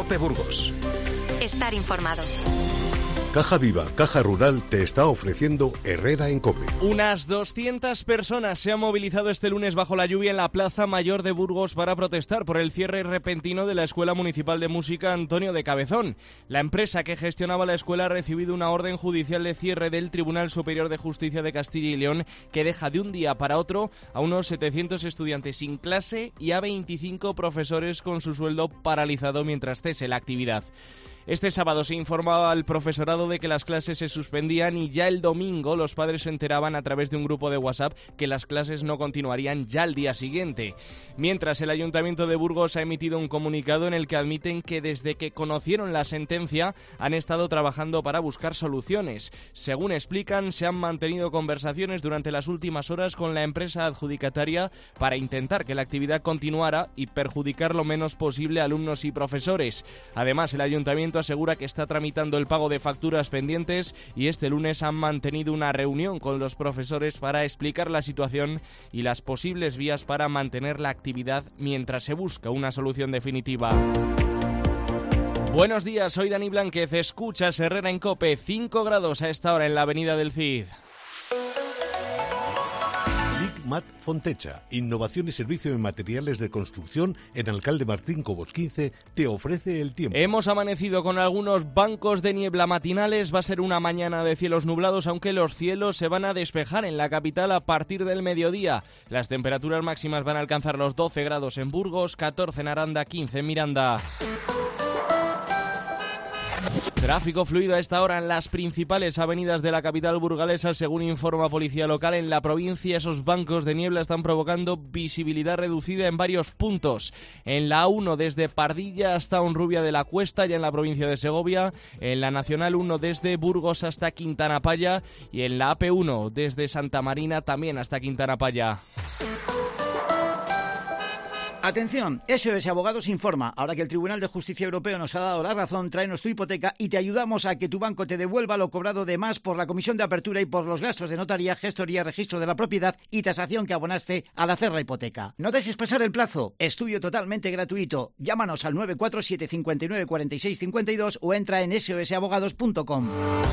COPE Burgos. Estar informado. Caja Viva, Caja Rural te está ofreciendo Herrera en COPE. Unas 200 personas se han movilizado este lunes bajo la lluvia en la Plaza Mayor de Burgos para protestar por el cierre repentino de la Escuela Municipal de Música Antonio de Cabezón. La empresa que gestionaba la escuela ha recibido una orden judicial de cierre del Tribunal Superior de Justicia de Castilla y León que deja de un día para otro a unos 700 estudiantes sin clase y a 25 profesores con su sueldo paralizado mientras cese la actividad. Este sábado se informaba al profesorado de que las clases se suspendían y ya el domingo los padres se enteraban a través de un grupo de WhatsApp que las clases no continuarían ya al día siguiente. Mientras, el Ayuntamiento de Burgos ha emitido un comunicado en el que admiten que desde que conocieron la sentencia han estado trabajando para buscar soluciones. Según explican, se han mantenido conversaciones durante las últimas horas con la empresa adjudicataria para intentar que la actividad continuara y perjudicar lo menos posible a alumnos y profesores. Además, el Ayuntamiento asegura que está tramitando el pago de facturas pendientes y este lunes han mantenido una reunión con los profesores para explicar la situación y las posibles vías para mantener la actividad mientras se busca una solución definitiva. Buenos días, soy Dani Blánquez, escuchas Herrera en COPE, 5 grados a esta hora en la avenida del Cid. Mat Fontecha, innovación y servicio en materiales de construcción en Alcalde Martín Cobos 15, te ofrece el tiempo. Hemos amanecido con algunos bancos de niebla matinales, va a ser una mañana de cielos nublados, aunque los cielos se van a despejar en la capital a partir del mediodía. Las temperaturas máximas van a alcanzar los 12 grados en Burgos, 14 en Aranda, 15 en Miranda. Tráfico fluido a esta hora en las principales avenidas de la capital burgalesa. Según informa Policía Local, en la provincia esos bancos de niebla están provocando visibilidad reducida en varios puntos. En la A1 desde Pardilla hasta Honrubia de la Cuesta, ya en la provincia de Segovia. En la Nacional 1 desde Burgos hasta Quintana Paya. Y en la AP1 desde Santa Marina también hasta Quintana Paya. Atención, SOS Abogados informa. Ahora que el Tribunal de Justicia Europeo nos ha dado la razón, tráenos tu hipoteca y te ayudamos a que tu banco te devuelva lo cobrado de más por la comisión de apertura y por los gastos de notaría, gestoría, registro de la propiedad y tasación que abonaste al hacer la hipoteca. No dejes pasar el plazo. Estudio totalmente gratuito. Llámanos al 947 59 46 52 o entra en sosabogados.com.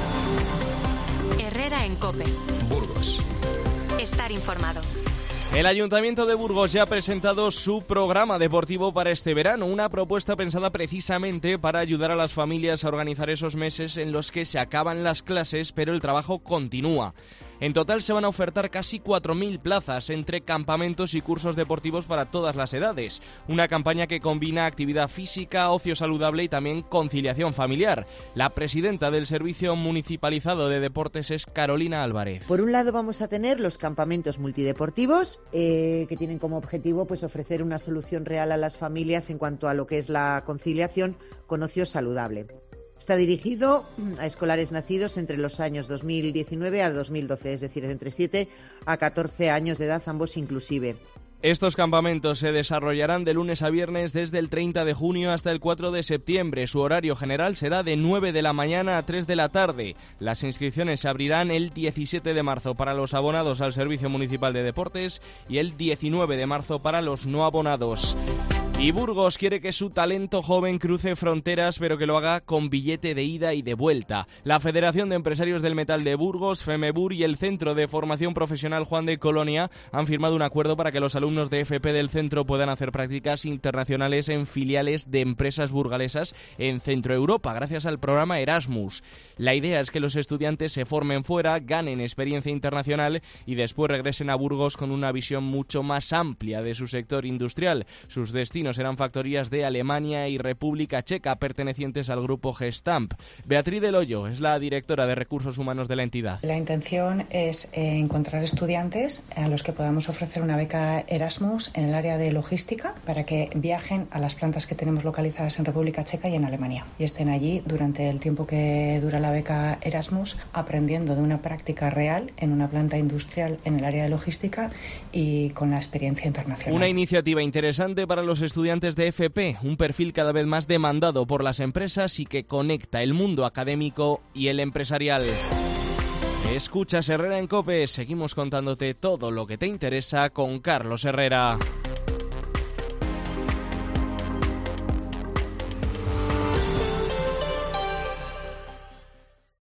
Herrera en COPE. Burgos. Estar informado. El Ayuntamiento de Burgos ya ha presentado su programa deportivo para este verano, una propuesta pensada precisamente para ayudar a las familias a organizar esos meses en los que se acaban las clases, pero el trabajo continúa. En total se van a ofertar casi 4.000 plazas entre campamentos y cursos deportivos para todas las edades. Una campaña que combina actividad física, ocio saludable y también conciliación familiar. La presidenta del Servicio Municipalizado de Deportes es Carolina Álvarez. Por un lado vamos a tener los campamentos multideportivos que tienen como objetivo pues ofrecer una solución real a las familias en cuanto a lo que es la conciliación con ocio saludable. Está dirigido a escolares nacidos entre los años 2019 a 2012, es decir, entre 7 a 14 años de edad, ambos inclusive. Estos campamentos se desarrollarán de lunes a viernes desde el 30 de junio hasta el 4 de septiembre. Su horario general será de 9 de la mañana a 3 de la tarde. Las inscripciones se abrirán el 17 de marzo para los abonados al Servicio Municipal de Deportes y el 19 de marzo para los no abonados. Y Burgos quiere que su talento joven cruce fronteras, pero que lo haga con billete de ida y de vuelta. La Federación de Empresarios del Metal de Burgos, FEMEBUR, y el Centro de Formación Profesional Juan de Colonia han firmado un acuerdo para que los alumnos de FP del centro puedan hacer prácticas internacionales en filiales de empresas burgalesas en Centro Europa, gracias al programa Erasmus. La idea es que los estudiantes se formen fuera, ganen experiencia internacional y después regresen a Burgos con una visión mucho más amplia de su sector industrial. Sus destinos serán factorías de Alemania y República Checa pertenecientes al grupo Gestamp. Beatriz del Hoyo es la directora de Recursos Humanos de la entidad. La intención es encontrar estudiantes a los que podamos ofrecer una beca Erasmus en el área de logística para que viajen a las plantas que tenemos localizadas en República Checa y en Alemania y estén allí durante el tiempo que dura la beca Erasmus aprendiendo de una práctica real en una planta industrial en el área de logística y con la experiencia internacional. Una iniciativa interesante para los estudiantes de FP, un perfil cada vez más demandado por las empresas y que conecta el mundo académico y el empresarial. Escuchas Herrera en COPE, seguimos contándote todo lo que te interesa con Carlos Herrera.